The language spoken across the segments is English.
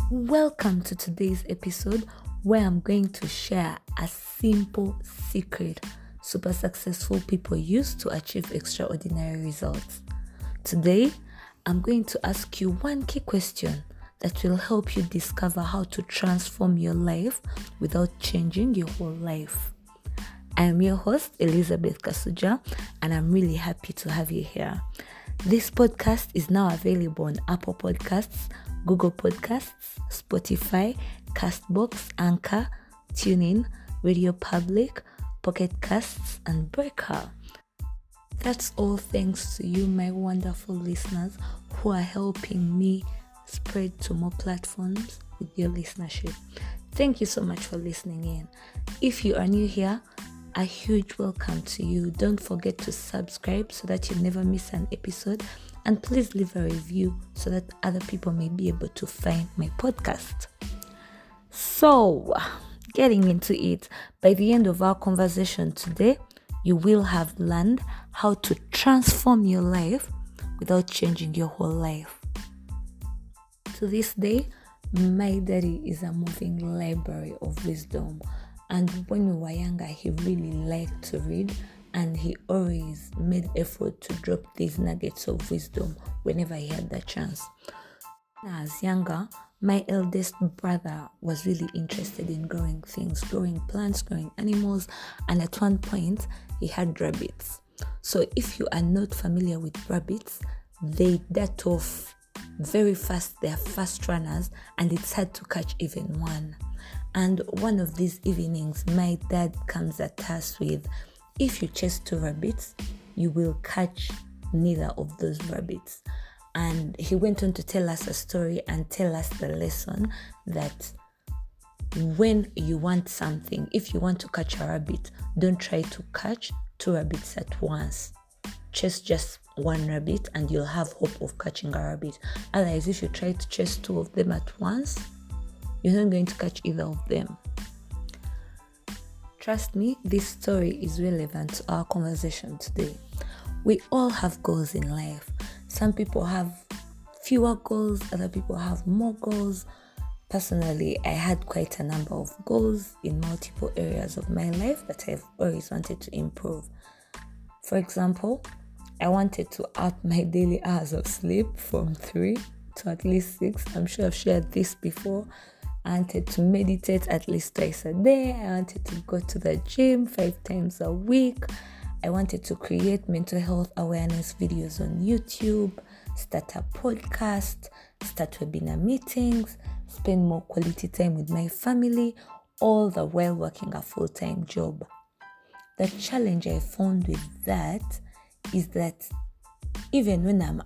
Welcome to today's episode where I'm going to share a simple secret super successful people use to achieve extraordinary results. Today, I'm going to ask you one key question that will help you discover how to transform your life without changing your whole life. I'm your host, Elizabeth Kasuja, and I'm really happy to have you here. This podcast is now available on Apple Podcasts, Google Podcasts, Spotify, Castbox, Anchor, TuneIn, Radio Public, Pocket Casts, and Breaker. That's all thanks to you, my wonderful listeners, who are helping me spread to more platforms with your listenership. Thank you so much for listening in. If you are new here, a huge welcome to you. Don't forget to subscribe so that you never miss an episode, and please leave a review so that other people may be able to find my podcast. So, getting into it, by the end of our conversation today, you will have learned how to transform your life without changing your whole life. To this day, my daddy is a moving library of wisdom. And when we were younger, he really liked to read, and he always made effort to drop these nuggets of wisdom whenever he had the chance. When I was younger, my eldest brother was really interested in growing things, growing plants, growing animals, and at one point, he had rabbits. So if you are not familiar with rabbits, they dart off very fast. They are fast runners, and it's hard to catch even one. And one of these evenings, my dad comes at us with, if you chase 2 rabbits, you will catch neither of those rabbits. And he went on to tell us a story and tell us the lesson that when you want something, if you want to catch a rabbit, don't try to catch 2 rabbits at once. Chase just 1 rabbit and you'll have hope of catching a rabbit. Otherwise, if you try to chase 2 of them at once, you're not going to catch either of them. Trust me, this story is relevant to our conversation today. We all have goals in life. Some people have fewer goals, other people have more goals. Personally, I had quite a number of goals in multiple areas of my life that I've always wanted to improve. For example, I wanted to up my daily hours of sleep from 3 to at least 6. I'm sure I've shared this before. I wanted to meditate at least twice a day. I wanted to go to the gym 5 times a week. I wanted to create mental health awareness videos on YouTube, start a podcast, start webinar meetings, spend more quality time with my family, all the while working a full-time job. The challenge I found with that is that even when I'm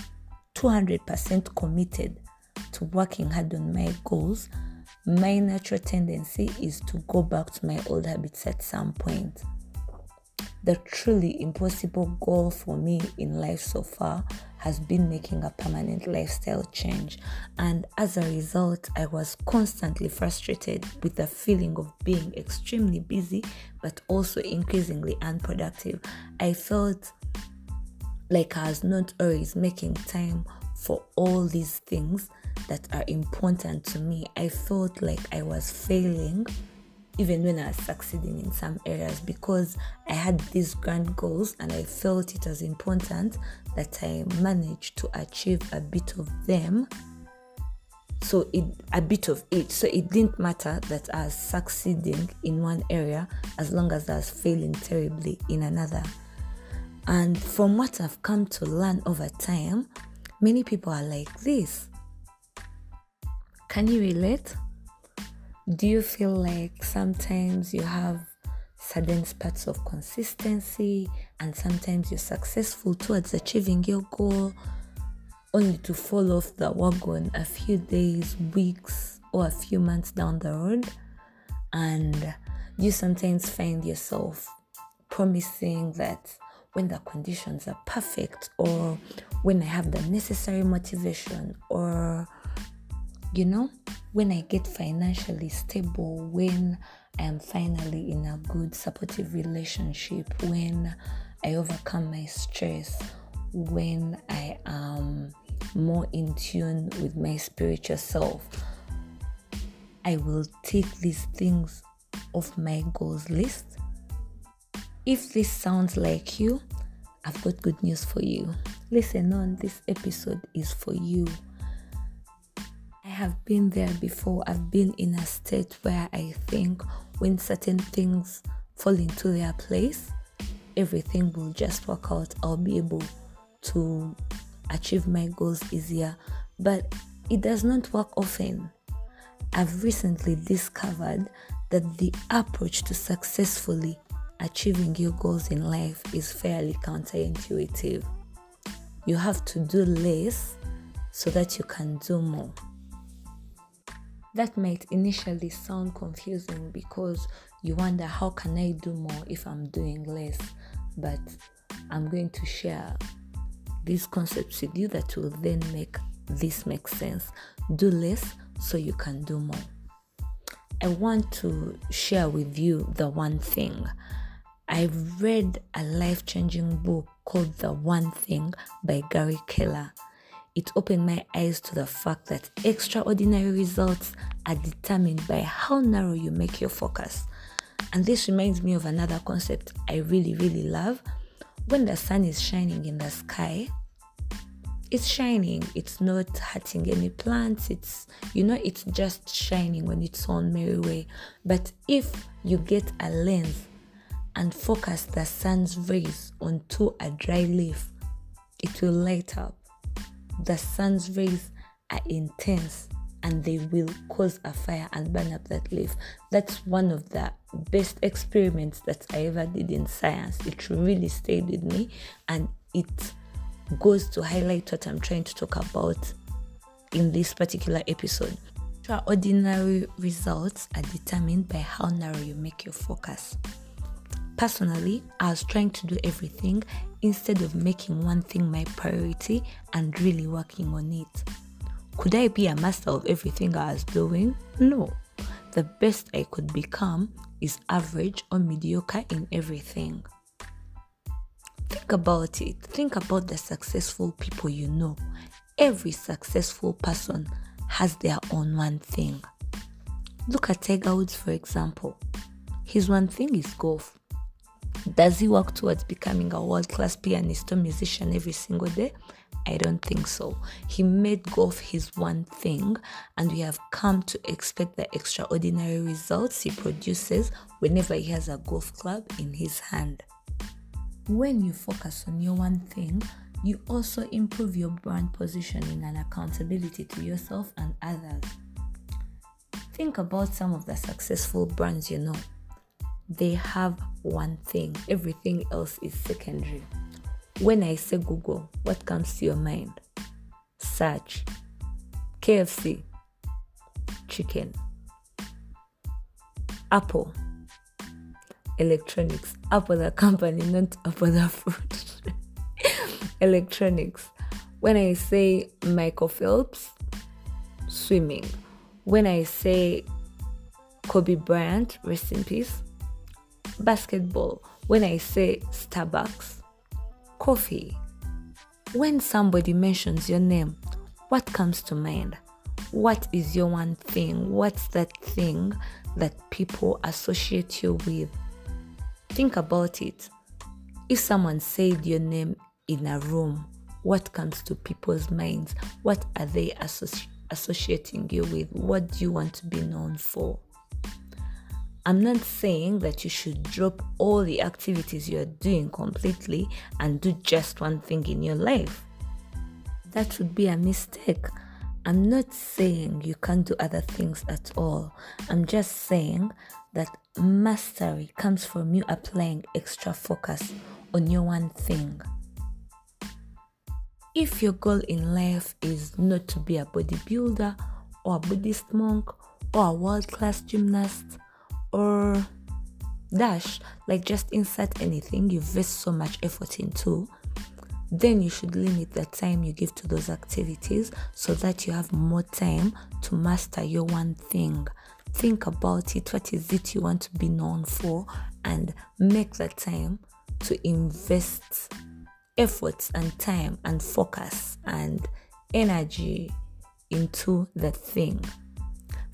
200% committed to working hard on my goals, my natural tendency is to go back to my old habits at some point. The truly impossible goal for me in life so far has been making a permanent lifestyle change, and as a result, I was constantly frustrated with the feeling of being extremely busy but also increasingly unproductive. I felt like I was not always making time for all these things that are important to me. I felt like I was failing even when I was succeeding in some areas, because I had these grand goals and I felt it was important that I managed to achieve a bit of them. So it didn't matter that I was succeeding in one area as long as I was failing terribly in another. And from what I've come to learn over time, many people are like this. Can you relate? Do you feel like sometimes you have sudden spurts of consistency and sometimes you're successful towards achieving your goal only to fall off the wagon a few days, weeks, or a few months down the road? And you sometimes find yourself promising that when the conditions are perfect, or when I have the necessary motivation, or when I get financially stable, when I am finally in a good supportive relationship, when I overcome my stress, when I am more in tune with my spiritual self, I will take these things off my goals list. If this sounds like you, I've got good news for you. Listen on, this episode is for you. I have been there before. I've been in a state where I think when certain things fall into their place, everything will just work out. I'll be able to achieve my goals easier. But it does not work often. I've recently discovered that the approach to successfully achieving your goals in life is fairly counterintuitive. You have to do less so that you can do more. That might initially sound confusing because you wonder, how can I do more if I'm doing less? But I'm going to share these concepts with you that will then make this make sense. Do less so you can do more. I want to share with you The One Thing. I've read a life-changing book called The One Thing by Gary Keller. It opened my eyes to the fact that extraordinary results are determined by how narrow you make your focus. And this reminds me of another concept I really, really love. When the sun is shining in the sky, it's shining. It's not hurting any plants. It's just shining on its own merry way. But if you get a lens and focus the sun's rays onto a dry leaf, it will light up. The sun's rays are intense and they will cause a fire and burn up that leaf. That's one of the best experiments that I ever did in science. It really stayed with me, and it goes to highlight what I'm trying to talk about in this particular episode. Extraordinary results are determined by how narrow you make your focus. Personally, I was trying to do everything instead of making one thing my priority and really working on it. Could I be a master of everything I was doing? No. The best I could become is average or mediocre in everything. Think about it. Think about the successful people you know. Every successful person has their own one thing. Look at Tiger Woods, for example. His one thing is golf. Does he work towards becoming a world-class pianist or musician every single day? I don't think so. He made golf his one thing, and we have come to expect the extraordinary results he produces whenever he has a golf club in his hand. When you focus on your one thing, you also improve your brand positioning and accountability to yourself and others. Think about some of the successful brands you know. They have one thing. Everything else is secondary. When I say Google, what comes to your mind? Search. KFC. Chicken. Apple. Electronics. Apple the company, not Apple the fruit. Electronics. When I say Michael Phelps, swimming. When I say Kobe Bryant, rest in peace, basketball. When I say Starbucks, coffee. When somebody mentions your name, what comes to mind? What is your one thing? What's that thing that people associate you with? Think about it. If someone said your name in a room, what comes to people's minds? What are they associating you with? What do you want to be known for? I'm not saying that you should drop all the activities you're doing completely and do just one thing in your life. That would be a mistake. I'm not saying you can't do other things at all. I'm just saying that mastery comes from you applying extra focus on your one thing. If your goal in life is not to be a bodybuilder or a Buddhist monk or a world-class gymnast or just insert anything you invest so much effort into, then you should limit the time you give to those activities so that you have more time to master your one thing. Think about it. What is it you want to be known for? And make the time to invest efforts and time and focus and energy into that thing.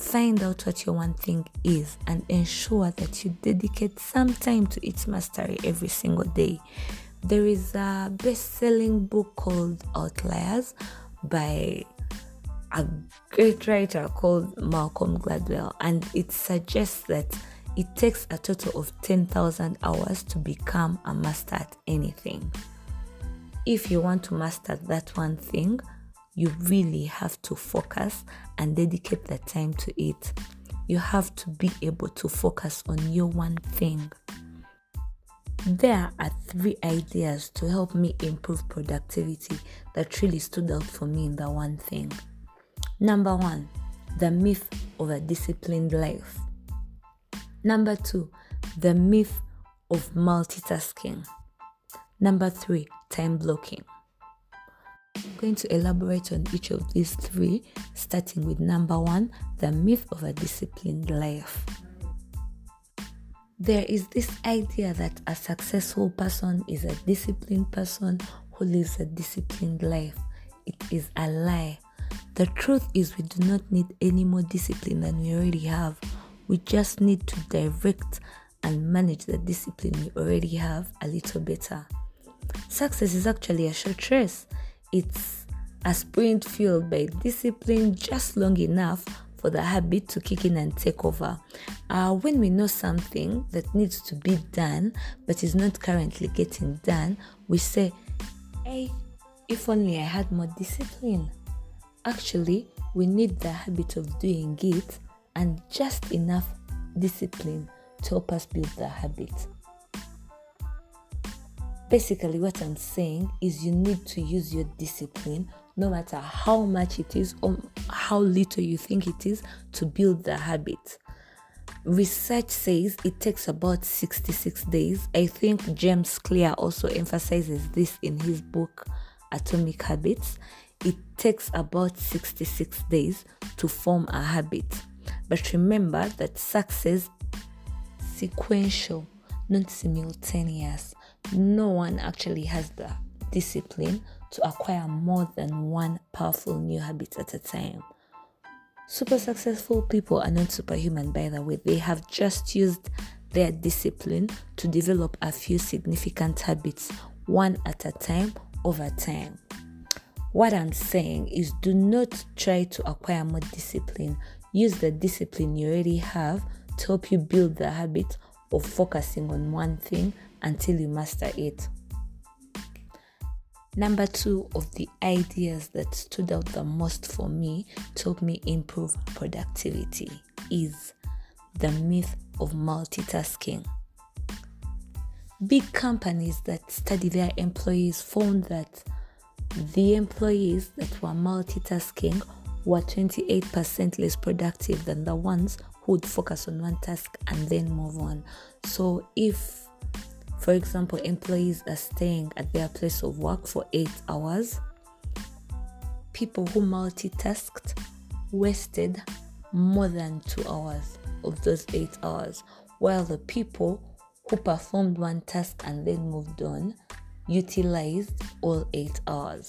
Find out what your one thing is and ensure that you dedicate some time to its mastery every single day. There is a best-selling book called Outliers by a great writer called Malcolm Gladwell, and it suggests that it takes a total of 10,000 hours to become a master at anything. If you want to master that one thing, you really have to focus and dedicate the time to it. You have to be able to focus on your one thing. There are 3 ideas to help me improve productivity that really stood out for me in the one thing. Number 1, the myth of a disciplined life. Number 2, the myth of multitasking. Number 3, time blocking. I'm going to elaborate on each of these 3, starting with number 1, the myth of a disciplined life. There is this idea that a successful person is a disciplined person who lives a disciplined life. It is a lie. The truth is we do not need any more discipline than we already have. We just need to direct and manage the discipline we already have a little better. Success is actually a short race. It's a sprint fueled by discipline just long enough for the habit to kick in and take over. When we know something that needs to be done but is not currently getting done, we say, hey, if only I had more discipline. Actually, we need the habit of doing it and just enough discipline to help us build the habit. Basically, what I'm saying is you need to use your discipline, no matter how much it is or how little you think it is, to build the habit. Research says it takes about 66 days. I think James Clear also emphasizes this in his book, Atomic Habits. It takes about 66 days to form a habit. But remember that success is sequential, not simultaneous. No one actually has the discipline to acquire more than one powerful new habit at a time. Super successful people are not superhuman, by the way. They have just used their discipline to develop a few significant habits, one at a time, over time. What I'm saying is, do not try to acquire more discipline. Use the discipline you already have to help you build the habit of focusing on one thing until you master it. Number 2 of the ideas that stood out the most for me to help me improve productivity is the myth of multitasking. Big companies that study their employees found that the employees that were multitasking were 28% less productive than the ones who would focus on one task and then move on. So if, for example, employees are staying at their place of work for 8 hours, people who multitasked wasted more than 2 hours of those 8 hours, while the people who performed one task and then moved on utilized all 8 hours.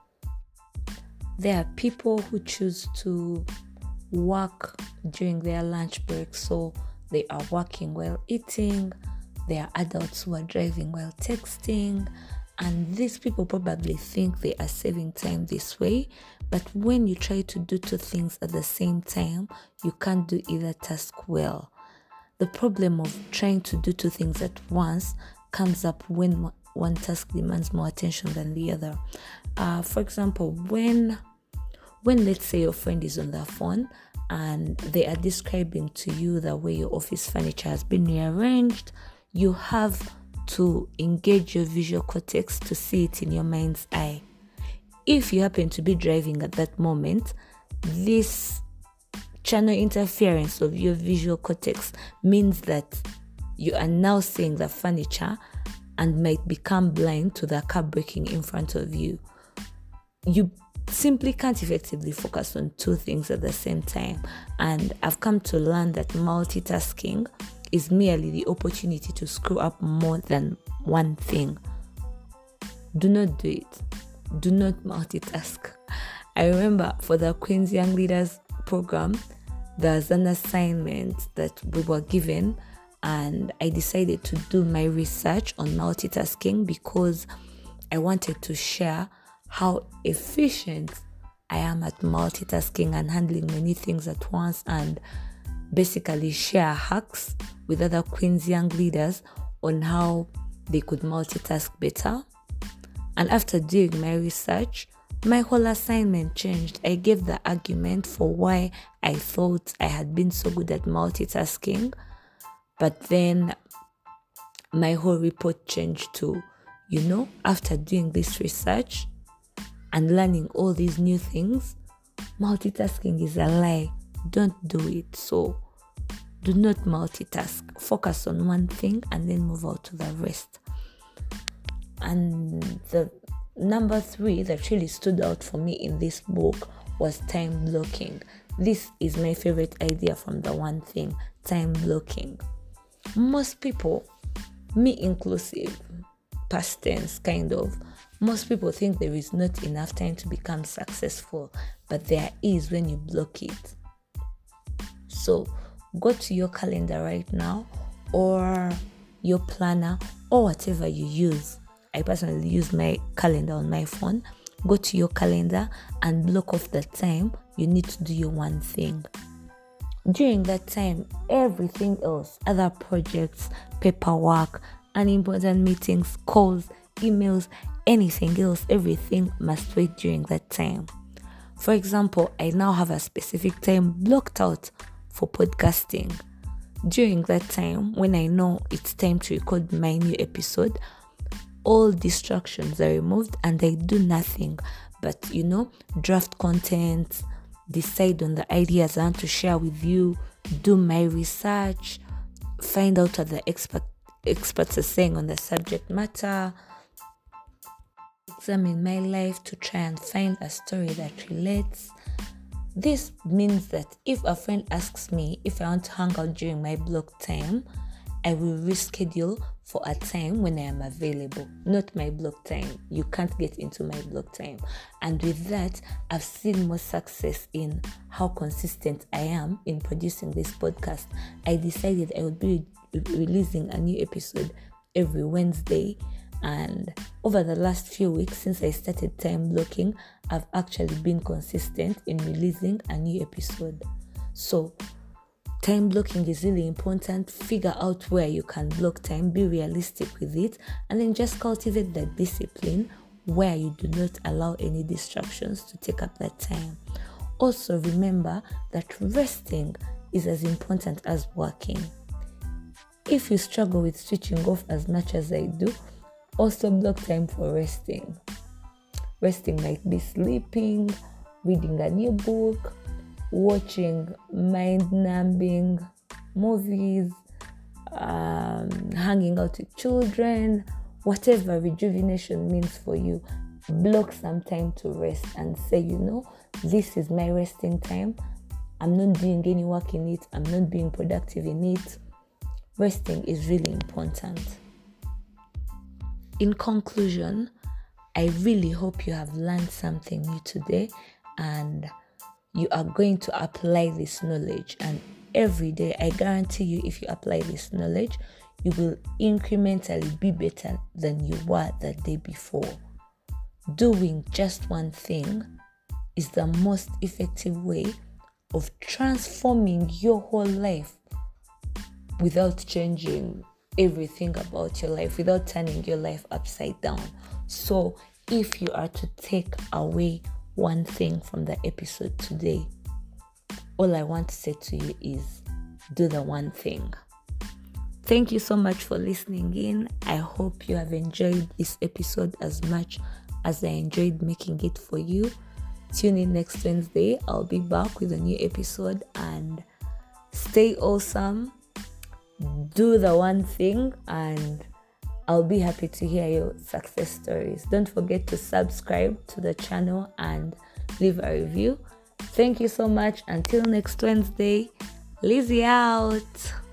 There are people who choose to work during their lunch break, so they are working while eating. There are adults who are driving while texting, and these people probably think they are saving time this way, but when you try to do 2 things at the same time, you can't do either task well. The problem of trying to do 2 things at once comes up when one task demands more attention than the other. For example, when let's say your friend is on their phone and they are describing to you the way your office furniture has been rearranged, you have to engage your visual cortex to see it in your mind's eye. If you happen to be driving at that moment, this channel interference of your visual cortex means that you are now seeing the furniture and might become blind to the car braking in front of you. You simply can't effectively focus on 2 things at the same time. And I've come to learn that multitasking is merely the opportunity to screw up more than one thing. Do not do it. Do not multitask. I remember for the Queen's Young Leaders program, there's an assignment that we were given, and I decided to do my research on multitasking because I wanted to share how efficient I am at multitasking and handling many things at once, and basically share hacks with other Queen's Young leaders on how they could multitask better. And after doing my research, my whole assignment changed. I gave the argument for why I thought I had been so good at multitasking, but then my whole report changed to, after doing this research and learning all these new things, multitasking is a lie. Don't do it. So do not multitask. Focus on one thing and then move on to the rest. And the number 3 that really stood out for me in this book was time blocking. This is my favorite idea from the one thing, time blocking. Most people, me inclusive, past tense kind of, most people think there is not enough time to become successful, but there is when you block it. So go to your calendar right now, or your planner, or whatever you use. I personally use my calendar on my phone. Go to your calendar and block off the time you need to do your one thing. During that time, everything else, other projects, paperwork, unimportant meetings, calls, emails, anything else, everything must wait during that time. For example, I now have a specific time blocked out for podcasting. During that time, when I know it's time to record my new episode, all distractions are removed and I do nothing but, draft content, decide on the ideas I want to share with you, do my research, find out what the experts are saying on the subject matter, examine my life to try and find a story that relates. This means that if a friend asks me if I want to hang out during my block time, I will reschedule for a time when I am available, not my block time. You can't get into my block time. And with that, I've seen more success in how consistent I am in producing this podcast. I decided I would be releasing a new episode every Wednesday. And over the last few weeks since I started time blocking, I've actually been consistent in releasing a new episode. So time blocking is really important. Figure out where you can block time, be realistic with it, and then just cultivate that discipline where you do not allow any distractions to take up that time. Also remember that resting is as important as working. If you struggle with switching off as much as I do, also block time for resting. Resting might be sleeping, reading a new book, watching mind-numbing movies, hanging out with children, whatever rejuvenation means for you. Block some time to rest and say, this is my resting time. I'm not doing any work in it. I'm not being productive in it. Resting is really important. In conclusion, I really hope you have learned something new today and you are going to apply this knowledge. And every day, I guarantee you, if you apply this knowledge, you will incrementally be better than you were the day before. Doing just one thing is the most effective way of transforming your whole life without changing everything about your life, without turning your life upside down. So if you are to take away one thing from the episode today, all I want to say to you is do the one thing. Thank you so much for listening in. I hope you have enjoyed this episode as much as I enjoyed making it for you. Tune in next Wednesday. I'll be back with a new episode, and stay awesome. Do the one thing, and I'll be happy to hear your success stories. Don't forget to subscribe to the channel and leave a review. Thank you so much. Until next Wednesday, Lizzie out.